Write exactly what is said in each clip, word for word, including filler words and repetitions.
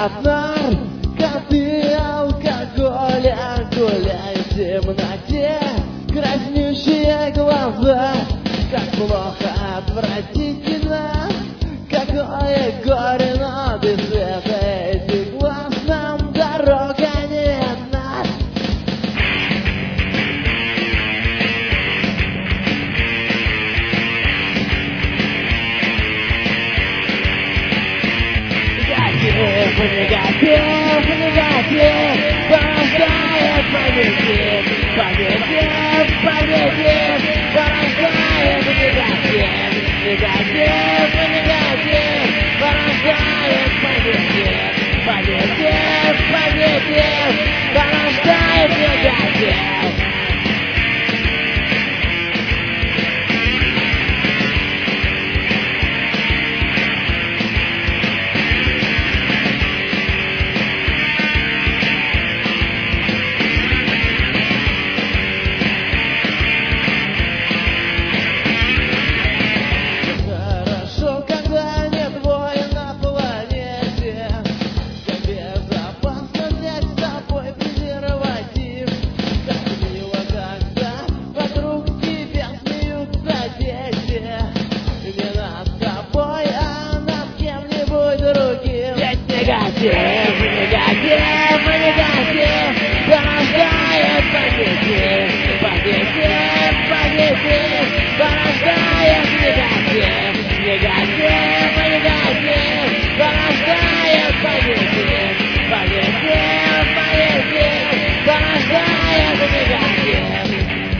от наркоты, алкоголя, гуляй в темноте, краснющие глаза, как плохо, отвратительно, какое горе, но без света этих глаз нам дорога не одна. Негатив, негатив, негатив, порождает позитив, позитив, позитив, порождает негатив, негатив, негатив, порождает позитив, позитив, позитив, порождает негатив. Негатив, негатив, негатив, порождает позитив, позитив, позитив, порождает негатив, негатив, негатив, порождает позитив, позитив, позитив, порождает негатив.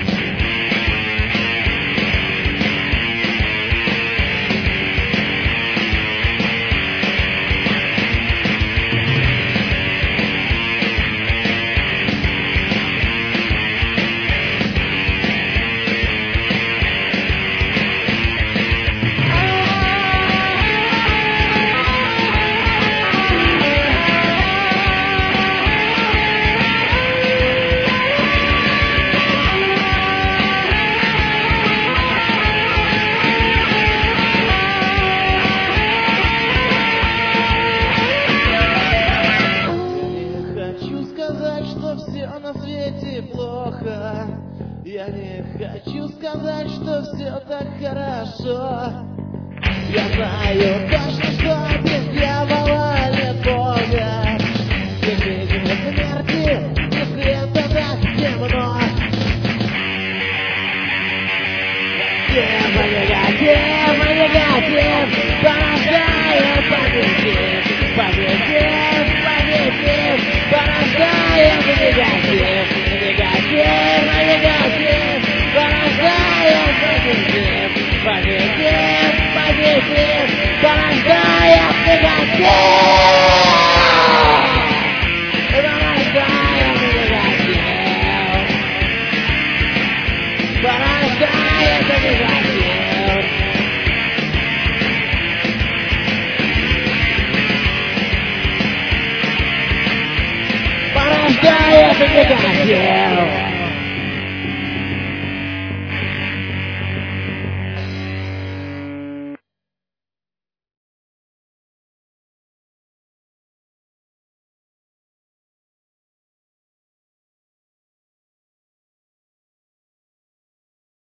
На свете плохо. Я не хочу сказать, что все так хорошо. Я знаю точно, что без дьявола нет Бога. Без жизни смерти, если это так темно. Негатив, негатив, порождает позитив, позитив, позитив, порождает негатив, негатив, негатив, порождает позитив, позитив, позитив, порождает негатив, порождает негатив, порождает негатив. Порождает негатив.